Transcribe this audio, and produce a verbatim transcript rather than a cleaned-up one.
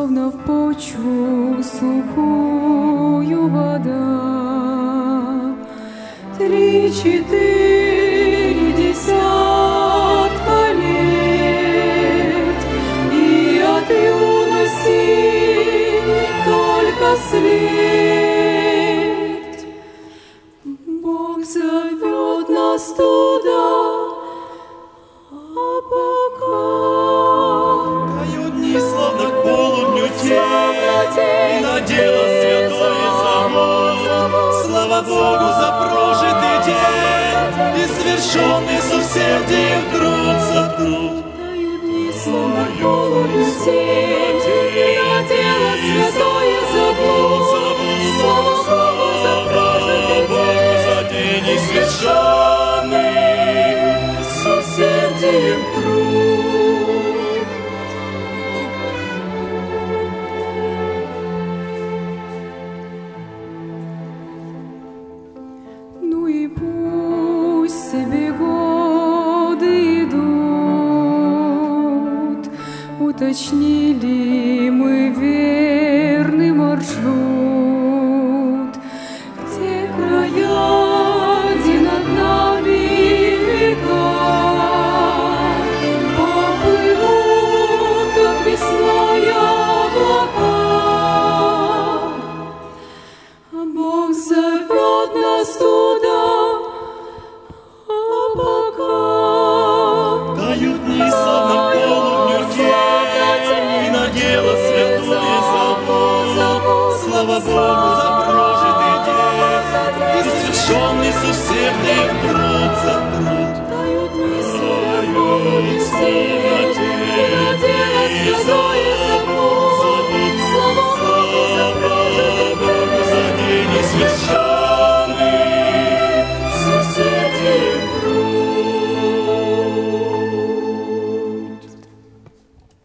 словно в почву сухую вода. Три-четыре десятка лет, и от юности только след. Бог зовет нас туда, а пока тают дни, словно к полудню тень, и на дело святое зовут. Слава Богу за прожитый день и свершенный с усердием труд за труд. Тают дни, словно к полудню тень, и на дело святое зовут. Слава Богу за прожитый день и свершенный с усердием труд. Ну и пусть себе годы идут, уточнили мы верный маршрут, где края, где над нами века поплывут, как весной облака. А Бог зовет нас туда, а пока тают дни, словно к полудню тень, и на дело святое зовут. Слава Богу за прожитый день и свершенный с усердием труд за труд. тают дни, словно в полудню тень, и на дело святое